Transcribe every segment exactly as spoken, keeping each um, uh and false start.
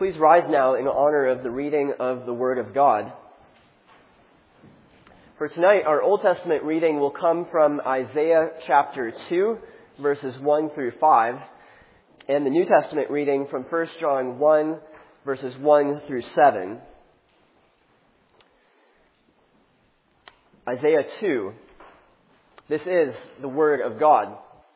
Please rise now in honor of the reading of the Word of God. For tonight, our Old Testament reading will come from Isaiah chapter two, verses one through five, and the New Testament reading from First John one, verses one through seven. Isaiah two. This is the Word of God.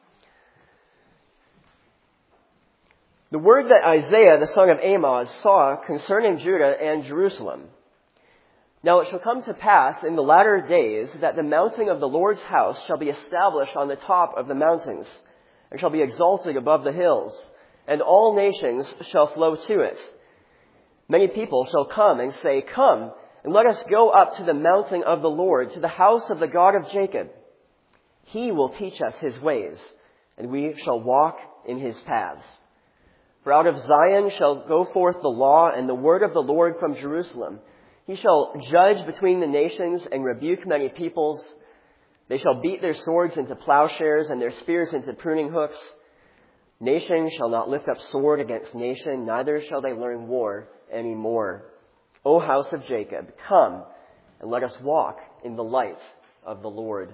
The word that Isaiah, the son of Amoz, saw concerning Judah and Jerusalem. Now it shall come to pass in the latter days that the mountain of the Lord's house shall be established on the top of the mountains, and shall be exalted above the hills, and all nations shall flow to it. Many people shall come and say, Come, and let us go up to the mountain of the Lord, to the house of the God of Jacob. He will teach us his ways, and we shall walk in his paths. For out of Zion shall go forth the law and the word of the Lord from Jerusalem. He shall judge between the nations and rebuke many peoples. They shall beat their swords into plowshares and their spears into pruning hooks. Nation shall not lift up sword against nation, neither shall they learn war any more. O house of Jacob, come and let us walk in the light of the Lord.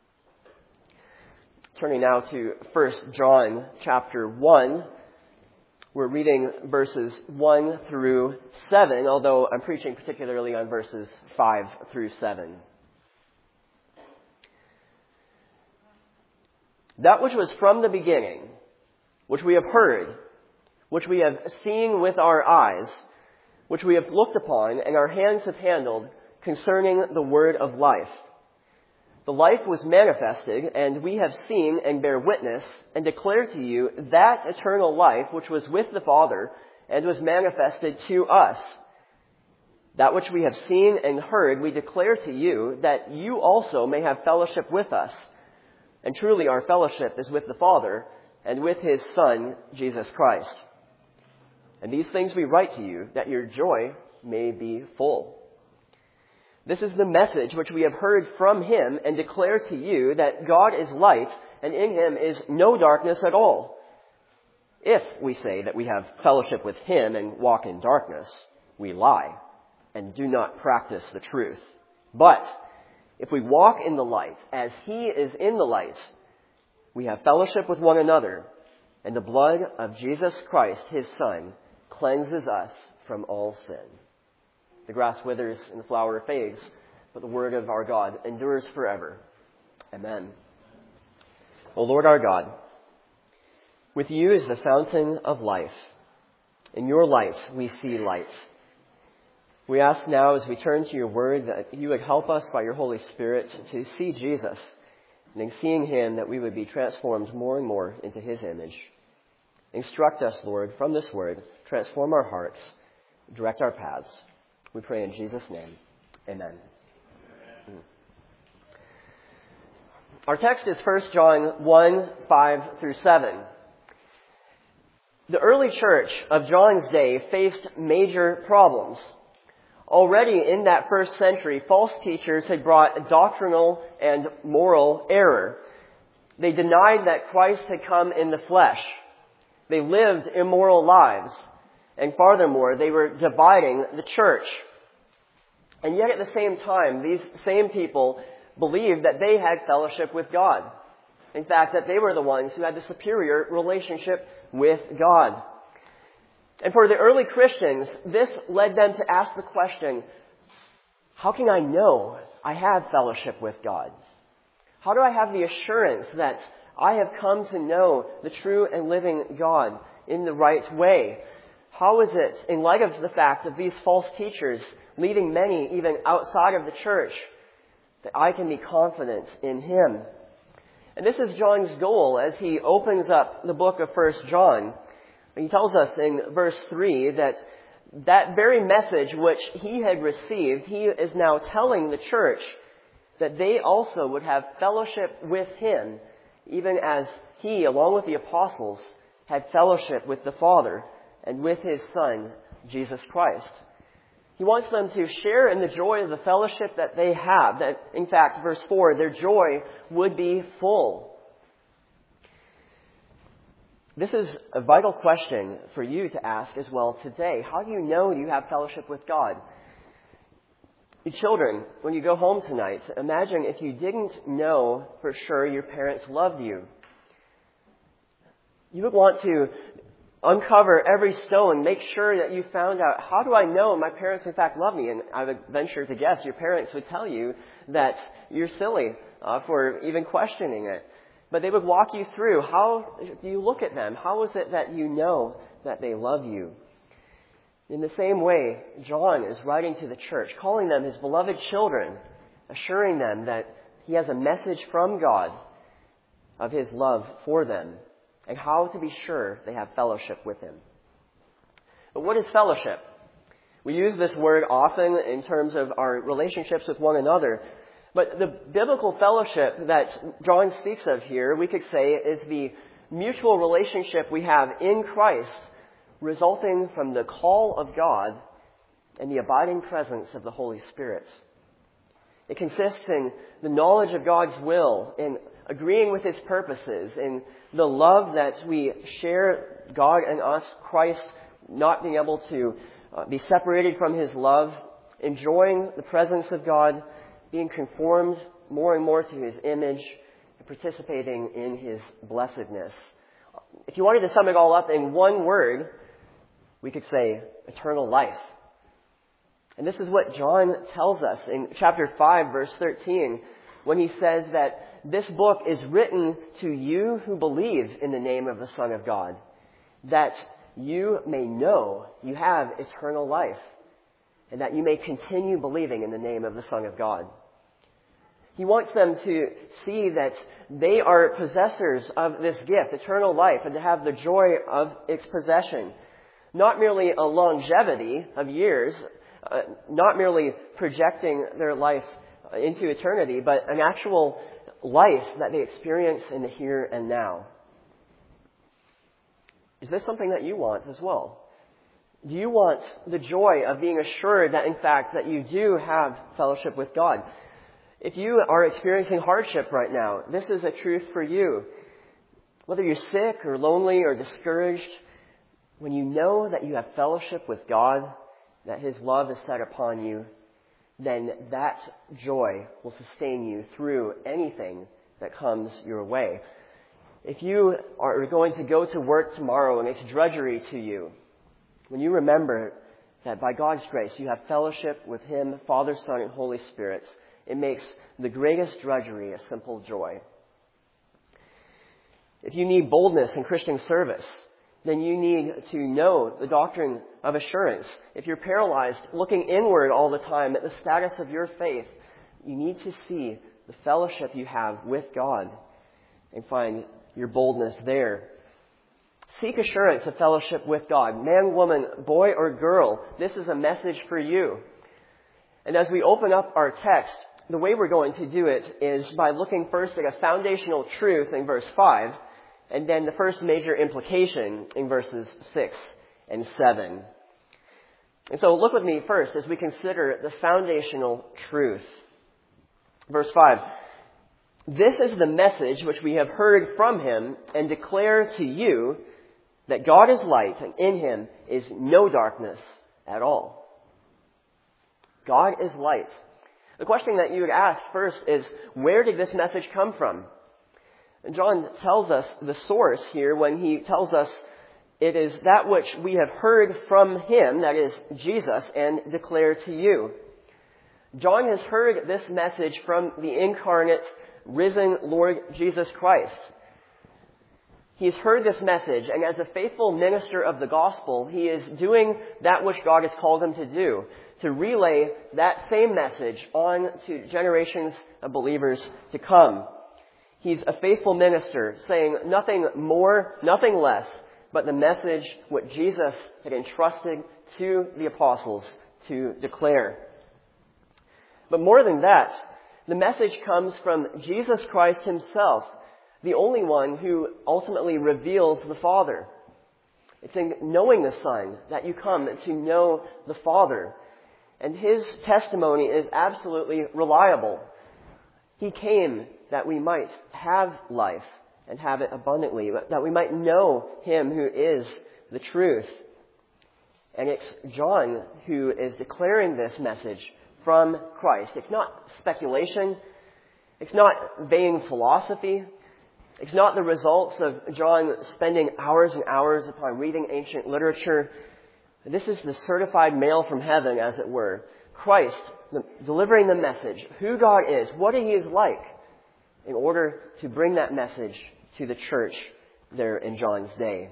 Turning now to First John chapter one. We're reading verses one through seven, although I'm preaching particularly on verses five through seven. That which was from the beginning, which we have heard, which we have seen with our eyes, which we have looked upon and our hands have handled concerning the word of life. The life was manifested, and we have seen and bear witness and declare to you that eternal life which was with the Father and was manifested to us. That which we have seen and heard we declare to you, that you also may have fellowship with us. And truly our fellowship is with the Father and with his Son, Jesus Christ. And these things we write to you, that your joy may be full. This is the message which we have heard from him and declare to you, that God is light, and in him is no darkness at all. If we say that we have fellowship with him and walk in darkness, we lie and do not practice the truth. But if we walk in the light as he is in the light, we have fellowship with one another, and the blood of Jesus Christ, his Son, cleanses us from all sin. The grass withers and the flower fades, but the word of our God endures forever. Amen. O Lord our God, with you is the fountain of life. In your light we see light. We ask now, as we turn to your word, that you would help us by your Holy Spirit to see Jesus, and in seeing him that we would be transformed more and more into his image. Instruct us, Lord, from this word. Transform our hearts. Direct our paths. We pray in Jesus' name. Amen. Amen. Our text is First John one, five through seven. The early church of John's day faced major problems. Already in that first century, false teachers had brought doctrinal and moral error. They denied that Christ had come in the flesh. They lived immoral lives. And furthermore, they were dividing the church. And yet at the same time, these same people believed that they had fellowship with God. In fact, that they were the ones who had the superior relationship with God. And for the early Christians, this led them to ask the question, how can I know I have fellowship with God? How do I have the assurance that I have come to know the true and living God in the right way? How is it, in light of the fact of these false teachers leading many even outside of the church, that I can be confident in him? And this is John's goal as he opens up the book of First John. He tells us in verse three that that very message which he had received, he is now telling the church that they also would have fellowship with him, even as he, along with the apostles, had fellowship with the Father and with his Son, Jesus Christ. He wants them to share in the joy of the fellowship that they have. That, in fact, verse four, their joy would be full. This is a vital question for you to ask as well today. How do you know you have fellowship with God? You children, when you go home tonight, imagine if you didn't know for sure your parents loved you. You would want to uncover every stone, make sure that you found out, how do I know my parents in fact love me? And I would venture to guess your parents would tell you that you're silly uh, for even questioning it. But they would walk you through, how do you look at them? How is it that you know that they love you? In the same way, John is writing to the church, calling them his beloved children, assuring them that he has a message from God of his love for them and how to be sure they have fellowship with him. But what is fellowship? We use this word often in terms of our relationships with one another. But the biblical fellowship that John speaks of here, we could say, is the mutual relationship we have in Christ, resulting from the call of God and the abiding presence of the Holy Spirit. It consists in the knowledge of God's will, in agreeing with His purposes, in the love that we share, God and us, Christ not being able to uh, be separated from His love, enjoying the presence of God, being conformed more and more to His image, and participating in His blessedness. If you wanted to sum it all up in one word, we could say eternal life. And this is what John tells us in chapter five, verse thirteen, when he says that this book is written to you who believe in the name of the Son of God, that you may know you have eternal life, and that you may continue believing in the name of the Son of God. He wants them to see that they are possessors of this gift, eternal life, and to have the joy of its possession. Not merely a longevity of years, uh, not merely projecting their life into eternity, but an actual life that they experience in the here and now. Is this something that you want as well? Do you want the joy of being assured that, in fact, that you do have fellowship with God? If you are experiencing hardship right now, this is a truth for you. Whether you're sick or lonely or discouraged, when you know that you have fellowship with God, that His love is set upon you, then that joy will sustain you through anything that comes your way. If you are going to go to work tomorrow and it's drudgery to you, when you remember that by God's grace you have fellowship with Him, Father, Son, and Holy Spirit, it makes the greatest drudgery a simple joy. If you need boldness in Christian service, then you need to know the doctrine of assurance. If you're paralyzed, looking inward all the time at the status of your faith, you need to see the fellowship you have with God and find your boldness there. Seek assurance of fellowship with God. Man, woman, boy, or girl, this is a message for you. And as we open up our text, the way we're going to do it is by looking first at a foundational truth in verse five, and then the first major implication in verses six and seven. And so look with me first as we consider the foundational truth. Verse five. This is the message which we have heard from Him and declare to you, that God is light and in Him is no darkness at all. God is light. The question that you would ask first is, where did this message come from? And John tells us the source here when he tells us it is that which we have heard from Him, that is Jesus, and declare to you. John has heard this message from the incarnate, risen Lord Jesus Christ. He's heard this message, and as a faithful minister of the gospel, he is doing that which God has called him to do, to relay that same message on to generations of believers to come. He's a faithful minister, saying nothing more, nothing less, but the message what Jesus had entrusted to the apostles to declare. But more than that, the message comes from Jesus Christ Himself, the only one who ultimately reveals the Father. It's in knowing the Son that you come to know the Father. And His testimony is absolutely reliable. He came that we might have life and have it abundantly, but that we might know him who is the truth. And it's John who is declaring this message from Christ. It's not speculation. It's not vain philosophy. It's not the results of John spending hours and hours upon reading ancient literature. This is the certified mail from heaven, as it were. Christ the, delivering the message, who God is, what he is like, in order to bring that message to the church there in John's day.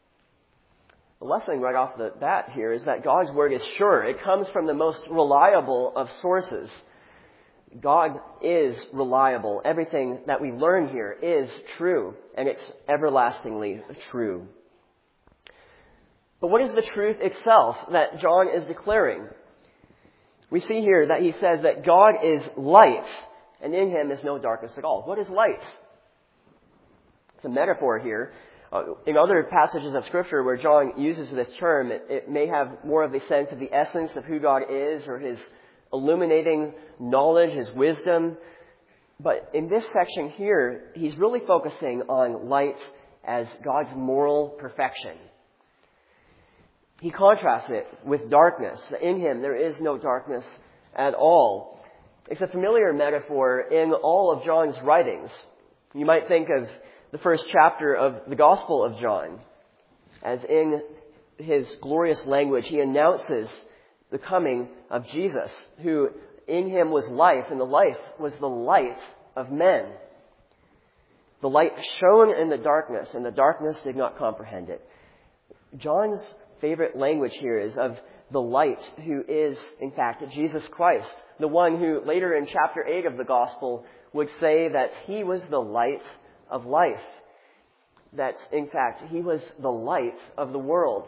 The lesson right off the bat here is that God's word is sure. It comes from the most reliable of sources. God is reliable. Everything that we learn here is true, and it's everlastingly true. But what is the truth itself that John is declaring? We see here that he says that God is light, and in him is no darkness at all. What is light? It's a metaphor here. Uh, in other passages of Scripture where John uses this term, it, it may have more of a sense of the essence of who God is, or his illuminating knowledge, his wisdom. But in this section here, he's really focusing on light as God's moral perfection. He contrasts it with darkness. In him, there is no darkness at all. It's a familiar metaphor in all of John's writings. You might think of the first chapter of the Gospel of John, as in his glorious language, he announces the coming of Jesus, who in him was life, and the life was the light of men. The light shone in the darkness, and the darkness did not comprehend it. John's favorite language here is of the light, who is, in fact, Jesus Christ, the one who later in chapter eight of the Gospel would say that he was the light of life. That, in fact, he was the light of the world.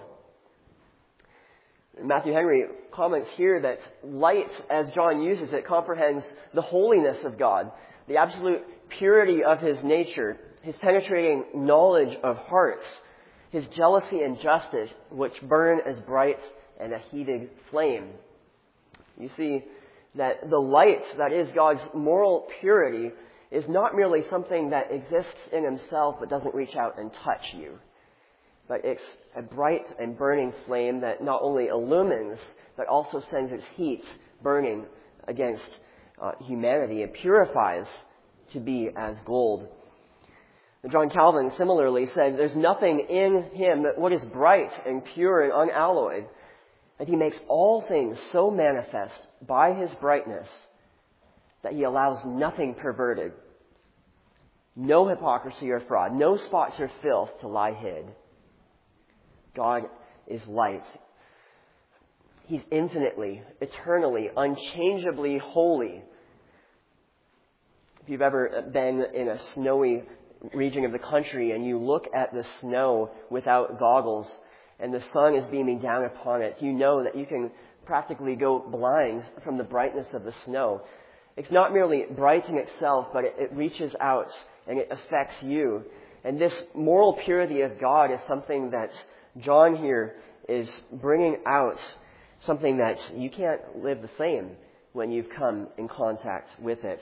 Matthew Henry comments here that light, as John uses it, comprehends the holiness of God, the absolute purity of his nature, his penetrating knowledge of hearts, his jealousy and justice, which burn as bright and a heated flame. You see that the light that is God's moral purity is not merely something that exists in himself but doesn't reach out and touch you. But it's a bright and burning flame that not only illumines, but also sends its heat burning against uh, humanity. It purifies to be as gold. And John Calvin similarly said, there's nothing in him but what is bright and pure and unalloyed, and he makes all things so manifest by his brightness that he allows nothing perverted, no hypocrisy or fraud, no spots or filth to lie hid. God is light. He's infinitely, eternally, unchangeably holy. If you've ever been in a snowy region of the country and you look at the snow without goggles and the sun is beaming down upon it, you know that you can practically go blind from the brightness of the snow. It's not merely bright in itself, but it, it reaches out and it affects you. And this moral purity of God is something that John here is bringing out, something that you can't live the same when you've come in contact with it.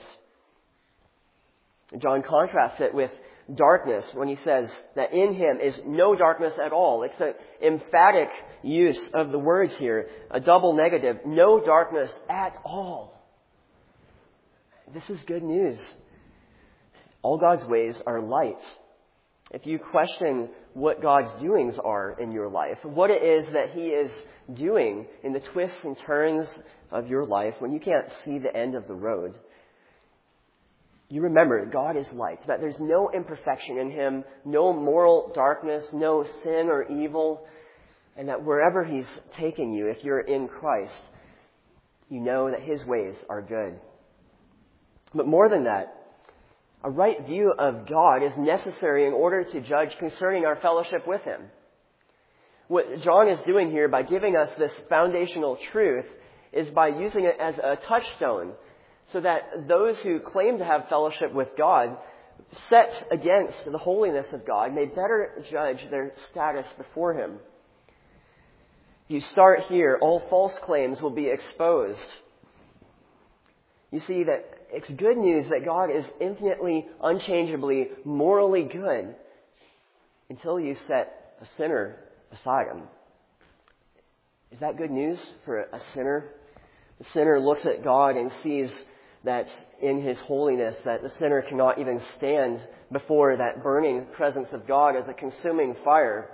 John contrasts it with darkness when he says that in him is no darkness at all. It's an emphatic use of the words here, a double negative, no darkness at all. This is good news. All God's ways are light. If you question what God's doings are in your life, what it is that he is doing in the twists and turns of your life when you can't see the end of the road, you remember God is light, that there's no imperfection in him, no moral darkness, no sin or evil, and that wherever he's taking you, if you're in Christ, you know that his ways are good. But more than that, a right view of God is necessary in order to judge concerning our fellowship with him. What John is doing here by giving us this foundational truth is by using it as a touchstone so that those who claim to have fellowship with God, set against the holiness of God, may better judge their status before him. If you start here, all false claims will be exposed. You see that It's good news that God is infinitely, unchangeably, morally good until you set a sinner beside him. Is that good news for a sinner? The sinner looks at God and sees that in his holiness, that the sinner cannot even stand before that burning presence of God as a consuming fire.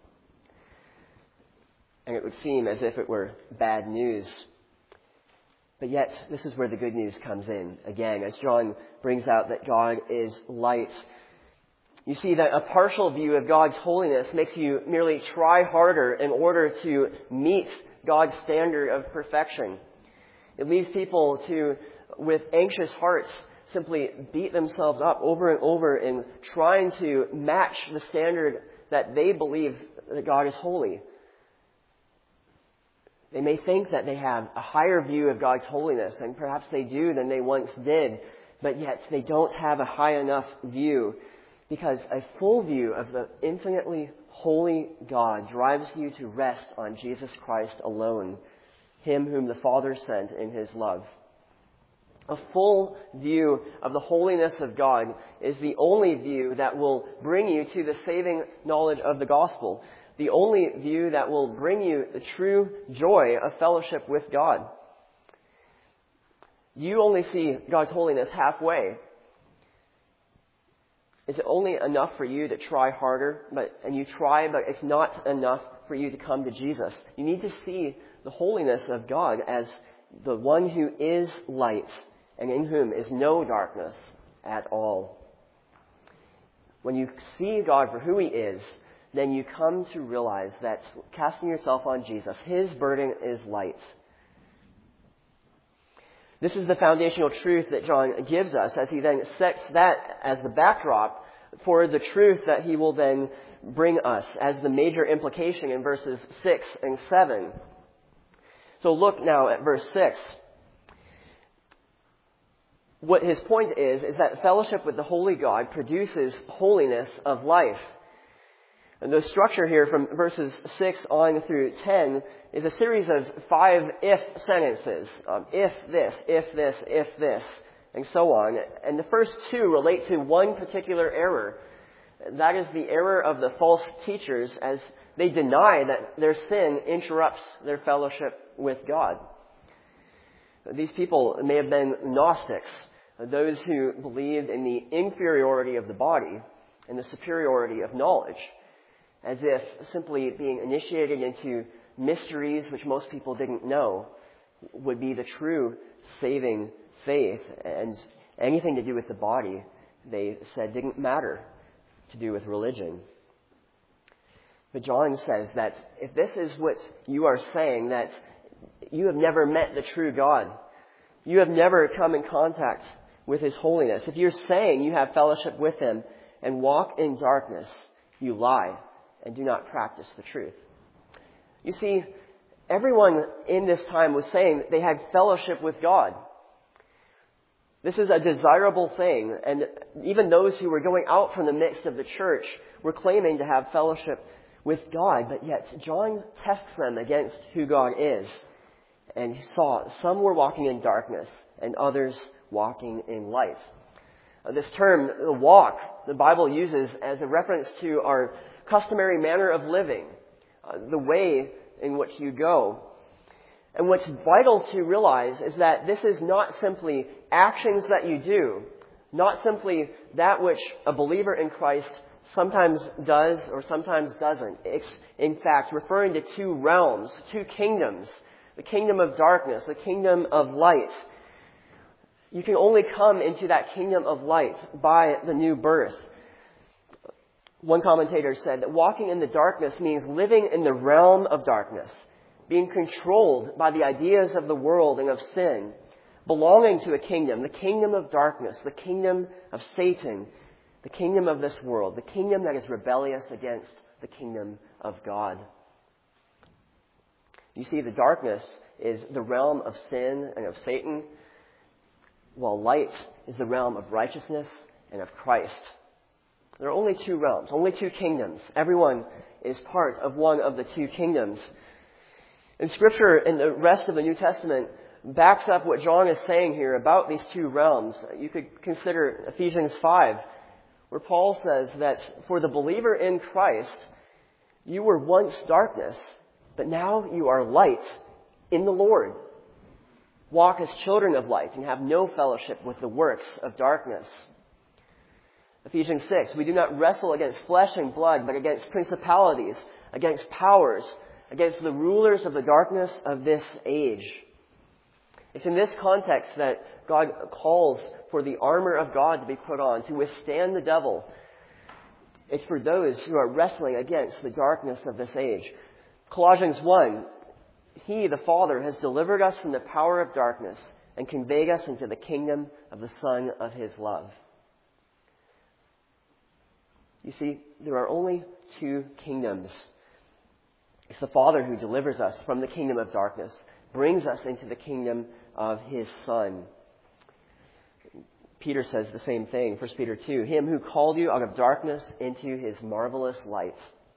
And it would seem as if it were bad news. But yet, this is where the good news comes in again, as John brings out that God is light. You see that a partial view of God's holiness makes you merely try harder in order to meet God's standard of perfection. It leaves people to, with anxious hearts, simply beat themselves up over and over in trying to match the standard that they believe that God is holy. They may think that they have a higher view of God's holiness, and perhaps they do than they once did, but yet they don't have a high enough view, because a full view of the infinitely holy God drives you to rest on Jesus Christ alone, Him whom the Father sent in His love. A full view of the holiness of God is the only view that will bring you to the saving knowledge of the gospel. The only view that will bring you the true joy of fellowship with God. You only see God's holiness halfway. Is it only enough for you to try harder, but and you try, but it's not enough for you to come to Jesus? You need to see the holiness of God as the one who is light and in whom is no darkness at all. When you see God for who He is, then you come to realize that casting yourself on Jesus, His burden is light. This is the foundational truth that John gives us as he then sets that as the backdrop for the truth that he will then bring us as the major implication in verses six and seven. So look now at verse six. What his point is, is that fellowship with the holy God produces holiness of life. And the structure here from verses six on through ten is a series of five if sentences. Um, if this, if this, if this, and so on. And the first two relate to one particular error. That is the error of the false teachers as they deny that their sin interrupts their fellowship with God. These people may have been Gnostics, those who believed in the inferiority of the body and the superiority of knowledge, as if simply being initiated into mysteries which most people didn't know would be the true saving faith, and anything to do with the body, they said, didn't matter to do with religion. But John says that if this is what you are saying, that you have never met the true God, you have never come in contact with His holiness. If you're saying you have fellowship with Him and walk in darkness, you lie and do not practice the truth. You see, everyone in this time was saying that they had fellowship with God. This is a desirable thing, and even those who were going out from the midst of the church were claiming to have fellowship with God, but yet John tests them against who God is. And he saw some were walking in darkness and others walking in light. This term, the walk, the Bible uses as a reference to our customary manner of living, uh, the way in which you go. And what's vital to realize is that this is not simply actions that you do, not simply that which a believer in Christ sometimes does or sometimes doesn't. It's, in fact, referring to two realms, two kingdoms, the kingdom of darkness, the kingdom of light. You can only come into that kingdom of light by the new birth. One commentator said that walking in the darkness means living in the realm of darkness, being controlled by the ideas of the world and of sin, belonging to a kingdom, the kingdom of darkness, the kingdom of Satan, the kingdom of this world, the kingdom that is rebellious against the kingdom of God. You see, the darkness is the realm of sin and of Satan, while light is the realm of righteousness and of Christ. There are only two realms, only two kingdoms. Everyone is part of one of the two kingdoms. In Scripture and the rest of the New Testament backs up what John is saying here about these two realms. You could consider Ephesians five, where Paul says that for the believer in Christ, you were once darkness, but now you are light in the Lord. Walk as children of light and have no fellowship with the works of darkness. Ephesians six, we do not wrestle against flesh and blood, but against principalities, against powers, against the rulers of the darkness of this age. It's in this context that God calls for the armor of God to be put on to withstand the devil. It's for those who are wrestling against the darkness of this age. Colossians one, He, the Father, has delivered us from the power of darkness and conveyed us into the kingdom of the Son of His love. You see, there are only two kingdoms. It's the Father who delivers us from the kingdom of darkness, brings us into the kingdom of His Son. Peter says the same thing, First Peter two, Him who called you out of darkness into His marvelous light.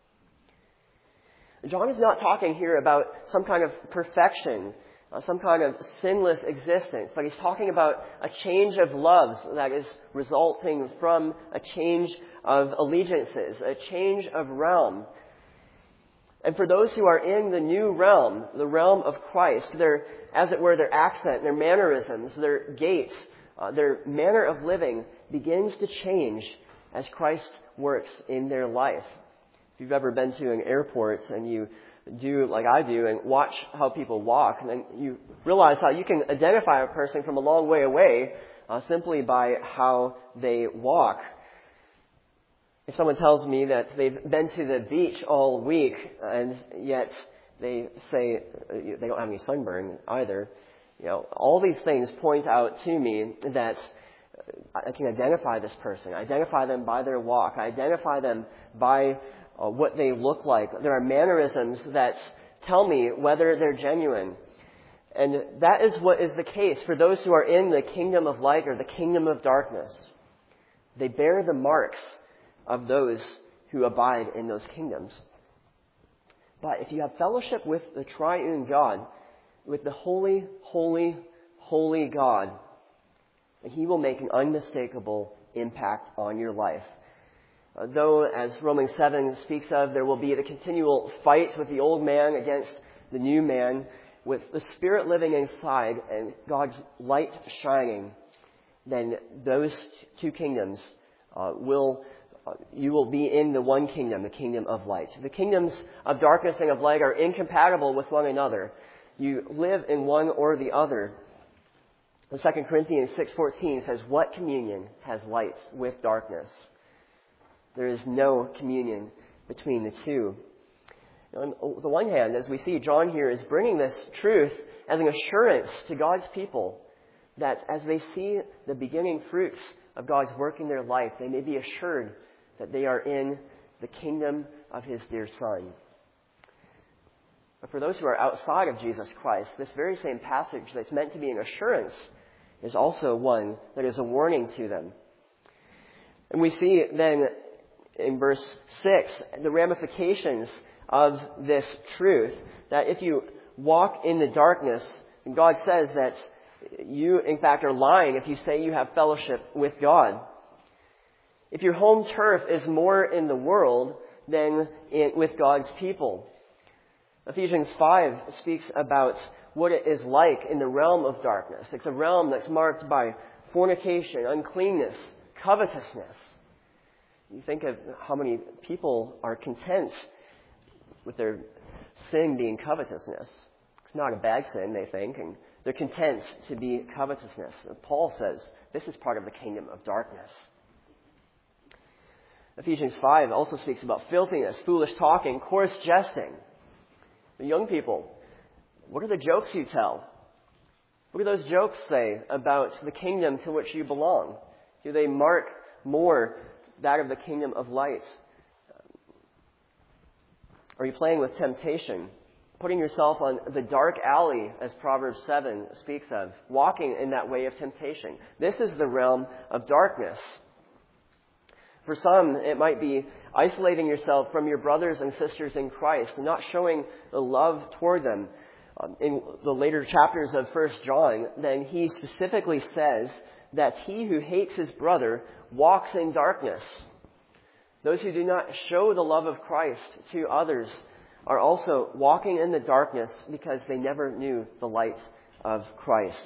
John is not talking here about some kind of perfection, uh, some kind of sinless existence, but he's talking about a change of loves that is resulting from a change of allegiances, a change of realm. And for those who are in the new realm, the realm of Christ, their, as it were, their accent, their mannerisms, their gait, uh, their manner of living begins to change as Christ works in their life. If you've ever been to an airport and you do like I do and watch how people walk, and then you realize how you can identify a person from a long way away uh, simply by how they walk. If someone tells me that they've been to the beach all week and yet they say they don't have any sunburn either, you know, all these things point out to me that I can identify this person. I identify them by their walk. I identify them by uh, what they look like. There are mannerisms that tell me whether they're genuine. And that is what is the case for those who are in the kingdom of light or the kingdom of darkness. They bear the marks of those who abide in those kingdoms. But if you have fellowship with the triune God, with the holy, holy, holy God, He will make an unmistakable impact on your life. Uh, though, as Romans seven speaks of, there will be the continual fight with the old man against the new man, with the Spirit living inside and God's light shining, then those two kingdoms uh, will Uh, you will be in the one kingdom, the kingdom of light. The kingdoms of darkness and of light are incompatible with one another. You live in one or the other. Second Corinthians six fourteen says, what communion has light with darkness? There is no communion between the two. On the one hand, as we see, John here is bringing this truth as an assurance to God's people that as they see the beginning fruits of God's work in their life, they may be assured that they are in the kingdom of His dear Son. But for those who are outside of Jesus Christ, this very same passage that's meant to be an assurance is also one that is a warning to them. And we see then in verse six the ramifications of this truth, that if you walk in the darkness, and God says that you, in fact, are lying if you say you have fellowship with God. If your home turf is more in the world than in, with God's people. Ephesians five speaks about what it is like in the realm of darkness. It's a realm that's marked by fornication, uncleanness, covetousness. You think of how many people are content with their sin being covetousness. It's not a bad sin, they think, and they're content to be covetousness. Paul says this is part of the kingdom of darkness. Ephesians five also speaks about filthiness, foolish talking, coarse jesting. The young people, what are the jokes you tell? What do those jokes say about the kingdom to which you belong? Do they mark more that of the kingdom of light? Are you playing with temptation? Putting yourself on the dark alley, as Proverbs seven speaks of, walking in that way of temptation. This is the realm of darkness. For some, it might be isolating yourself from your brothers and sisters in Christ and not showing the love toward them. um, in the later chapters of First John, then he specifically says that he who hates his brother walks in darkness. Those who do not show the love of Christ to others are also walking in the darkness because they never knew the light of Christ.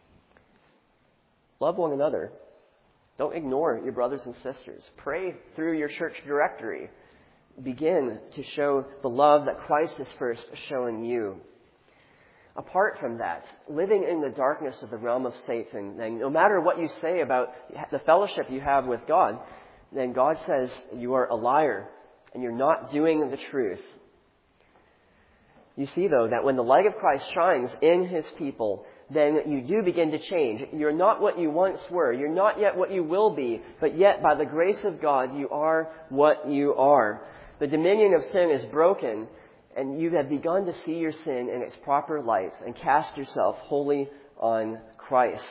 Love one another. Don't ignore your brothers and sisters. Pray through your church directory. Begin to show the love that Christ is first showing you. Apart from that, living in the darkness of the realm of Satan, then no matter what you say about the fellowship you have with God, then God says you are a liar and you're not doing the truth. You see, though, that when the light of Christ shines in his people, then you do begin to change. You're not what you once were. You're not yet what you will be. But yet, by the grace of God, you are what you are. The dominion of sin is broken, and you have begun to see your sin in its proper light and cast yourself wholly on Christ.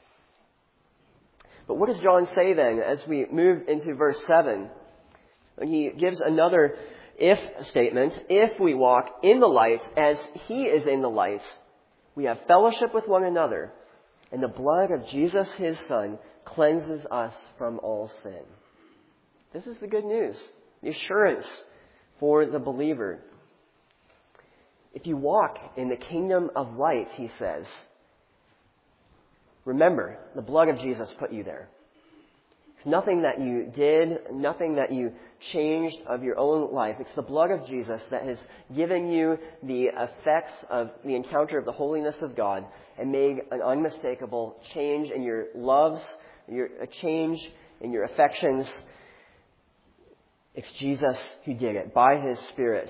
But what does John say then as we move into verse seven? He gives another if statement. If we walk in the light as he is in the light, we have fellowship with one another, and the blood of Jesus, his Son, cleanses us from all sin. This is the good news, the assurance for the believer. If you walk in the kingdom of light, he says, remember, the blood of Jesus put you there. It's nothing that you did, nothing that you changed of your own life. It's the blood of Jesus that has given you the effects of the encounter of the holiness of God and made an unmistakable change in your loves, your, a change in your affections. It's Jesus who did it by his Spirit.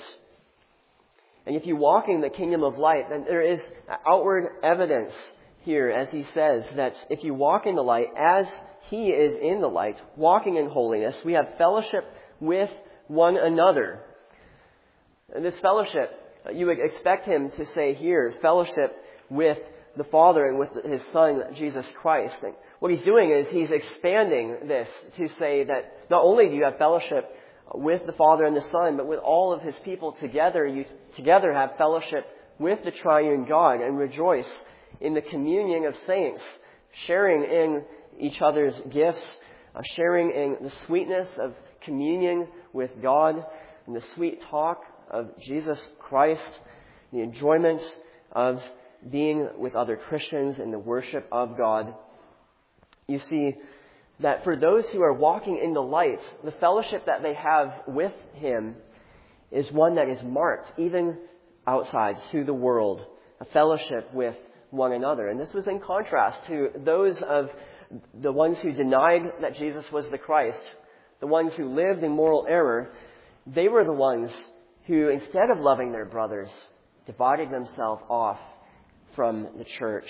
And if you walk in the kingdom of light, then there is outward evidence here, as he says, that if you walk in the light as he is in the light, walking in holiness, we have fellowship with one another. And this fellowship, you would expect him to say here, fellowship with the Father and with his Son, Jesus Christ. And what he's doing is he's expanding this to say that not only do you have fellowship with the Father and the Son, but with all of his people together, you together have fellowship with the triune God and rejoice in the communion of saints, sharing in each other's gifts, uh, sharing in the sweetness of communion with God, and the sweet talk of Jesus Christ, the enjoyment of being with other Christians in the worship of God. You see that for those who are walking in the light, the fellowship that they have with him is one that is marked even outside to the world, a fellowship with one another. And this was in contrast to those of the ones who denied that Jesus was the Christ, the ones who lived in moral error. They were the ones who, instead of loving their brothers, divided themselves off from the church.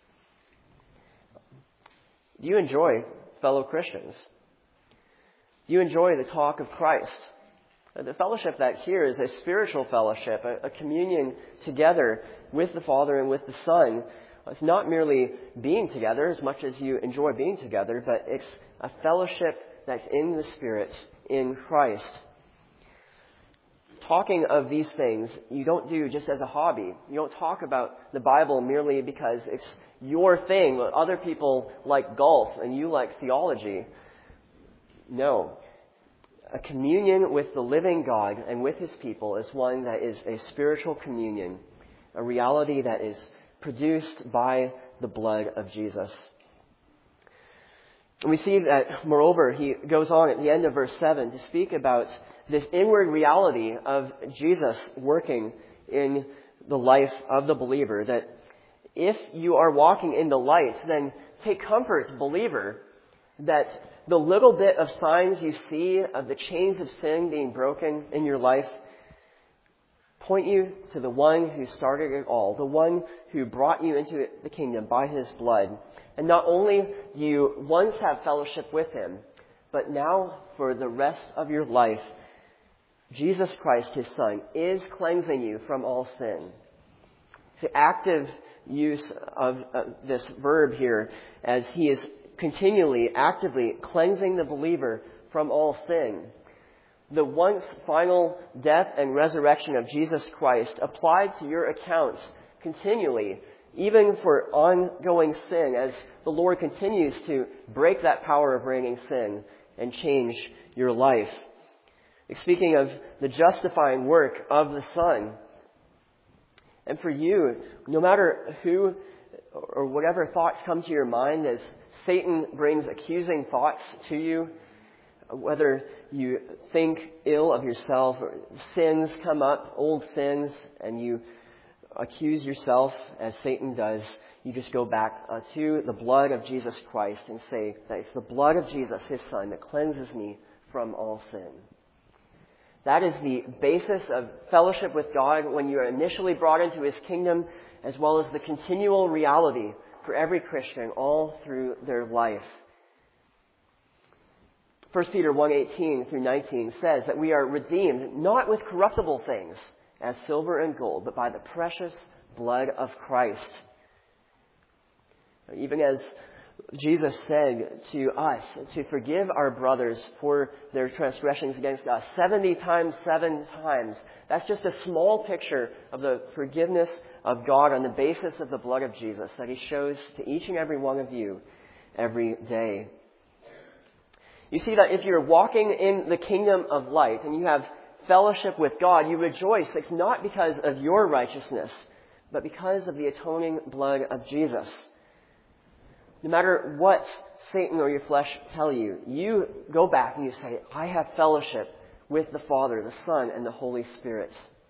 Do you enjoy fellow Christians? Do you enjoy the talk of Christ? The fellowship that here is a spiritual fellowship, a, a communion together with the Father and with the Son. It's not merely being together as much as you enjoy being together, but it's a fellowship that's in the Spirit, in Christ. Talking of these things, you don't do just as a hobby. You don't talk about the Bible merely because it's your thing. Other people like golf and you like theology. No. A communion with the living God and with his people is one that is a spiritual communion, a reality that is produced by the blood of Jesus. And we see that, moreover, he goes on at the end of verse seven to speak about this inward reality of Jesus working in the life of the believer, that if you are walking in the light, then take comfort, believer, that the little bit of signs you see of the chains of sin being broken in your life point you to the one who started it all, the one who brought you into the kingdom by his blood. And not only do you once have fellowship with him, but now for the rest of your life, Jesus Christ, his Son, is cleansing you from all sin. It's the active use of uh, this verb here, as he is continually, actively cleansing the believer from all sin. The once final death and resurrection of Jesus Christ applied to your accounts continually, even for ongoing sin, as the Lord continues to break that power of reigning sin and change your life. Speaking of the justifying work of the Son, and for you, no matter who or whatever thoughts come to your mind as Satan brings accusing thoughts to you, whether you think ill of yourself or sins come up, old sins, and you accuse yourself as Satan does, you just go back uh, to the blood of Jesus Christ and say that it's the blood of Jesus, His Son, that cleanses me from all sin. That is the basis of fellowship with God when you are initially brought into His kingdom, as well as the continual reality for every Christian all through their life. First Peter one eighteen through nineteen says that we are redeemed not with corruptible things as silver and gold, but by the precious blood of Christ. Even as Jesus said to us to forgive our brothers for their transgressions against us seventy times, seven times. That's just a small picture of the forgiveness of God on the basis of the blood of Jesus that He shows to each and every one of you every day. You see that if you're walking in the kingdom of light and you have fellowship with God, you rejoice. It's not because of your righteousness, but because of the atoning blood of Jesus. No matter what Satan or your flesh tell you, you go back and you say, I have fellowship with the Father, the Son, and the Holy Spirit.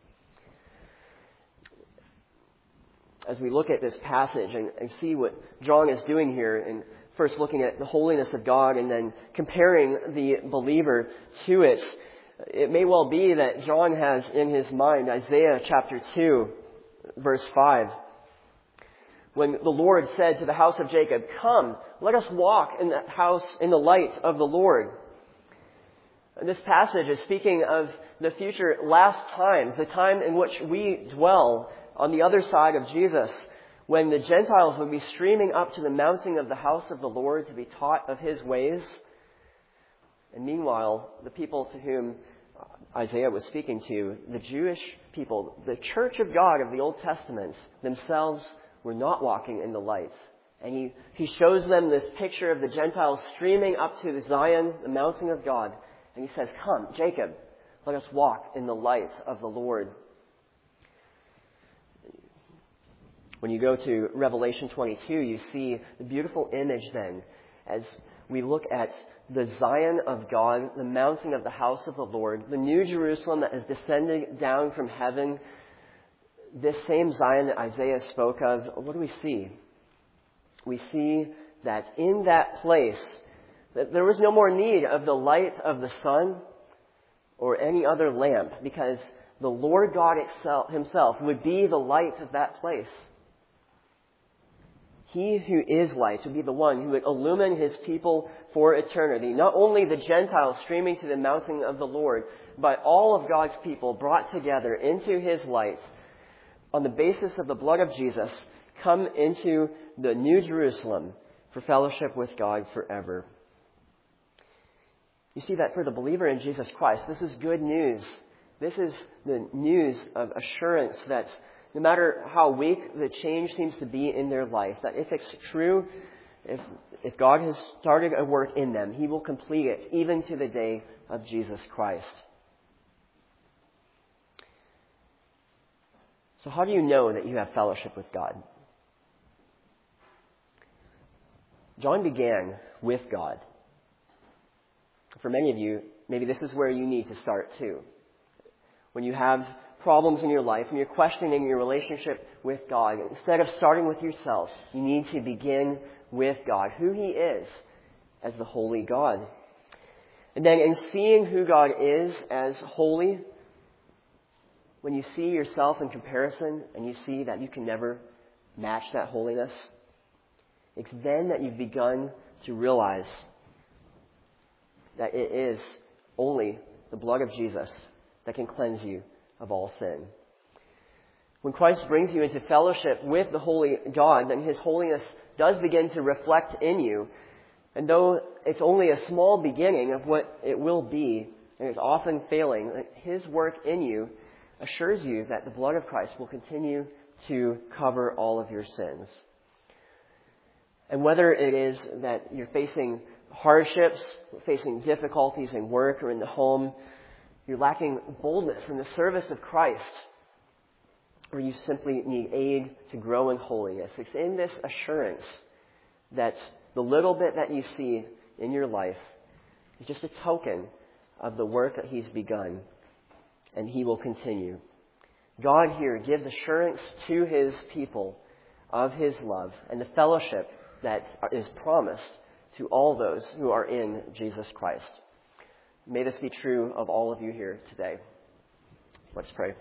As we look at this passage and, and see what John is doing here, and first looking at the holiness of God and then comparing the believer to it, it may well be that John has in his mind Isaiah chapter two, verse five. When the Lord said to the house of Jacob, come, let us walk in the house in the light of the Lord. And this passage is speaking of the future last times, the time in which we dwell on the other side of Jesus, when the Gentiles will be streaming up to the mountain of the house of the Lord to be taught of His ways. And meanwhile, the people to whom Isaiah was speaking to, the Jewish people, the church of God of the Old Testament, themselves were not walking in the light. And he, he shows them this picture of the Gentiles streaming up to Zion, the mountain of God. And he says, come, Jacob, let us walk in the light of the Lord. When you go to Revelation twenty-two, you see the beautiful image then as we look at the Zion of God, the mountain of the house of the Lord, the new Jerusalem that is descending down from heaven. This same Zion that Isaiah spoke of, what do we see? We see that in that place, that there was no more need of the light of the sun or any other lamp, because the Lord God itself, Himself would be the light of that place. He who is light would be the one who would illumine His people for eternity. Not only the Gentiles streaming to the mountain of the Lord, but all of God's people brought together into His light on the basis of the blood of Jesus, come into the New Jerusalem for fellowship with God forever. You see that for the believer in Jesus Christ, this is good news. This is the news of assurance that no matter how weak the change seems to be in their life, that if it's true, if, if God has started a work in them, He will complete it even to the day of Jesus Christ. So how do you know that you have fellowship with God? John began with God. For many of you, maybe this is where you need to start too. When you have problems in your life and you're questioning your relationship with God, instead of starting with yourself, you need to begin with God, who He is as the holy God. And then in seeing who God is as holy, when you see yourself in comparison and you see that you can never match that holiness, it's then that you've begun to realize that it is only the blood of Jesus that can cleanse you of all sin. When Christ brings you into fellowship with the holy God, then His holiness does begin to reflect in you. And though it's only a small beginning of what it will be, and it's often failing, His work in you assures you that the blood of Christ will continue to cover all of your sins. And whether it is that you're facing hardships, facing difficulties in work or in the home, you're lacking boldness in the service of Christ, or you simply need aid to grow in holiness, it's in this assurance that the little bit that you see in your life is just a token of the work that He's begun, and He will continue. God here gives assurance to His people of His love and the fellowship that is promised to all those who are in Jesus Christ. May this be true of all of you here today. Let's pray.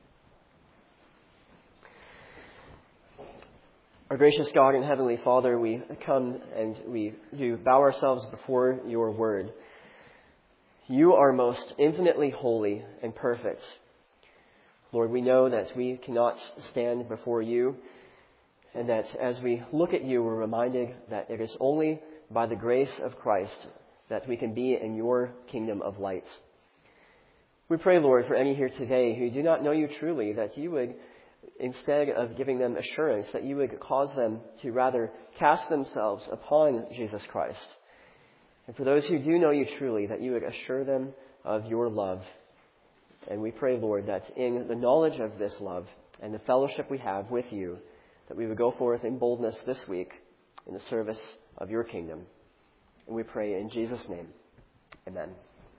Our gracious God and Heavenly Father, we come and we do bow ourselves before your word. You are most infinitely holy and perfect. Lord, we know that we cannot stand before you, and that as we look at you, we're reminded that it is only by the grace of Christ that we can be in your kingdom of light. We pray, Lord, for any here today who do not know you truly, that you would, instead of giving them assurance, that you would cause them to rather cast themselves upon Jesus Christ. And for those who do know you truly, that you would assure them of your love. And we pray, Lord, that in the knowledge of this love and the fellowship we have with you, that we would go forth in boldness this week in the service of your kingdom. And we pray in Jesus' name. Amen.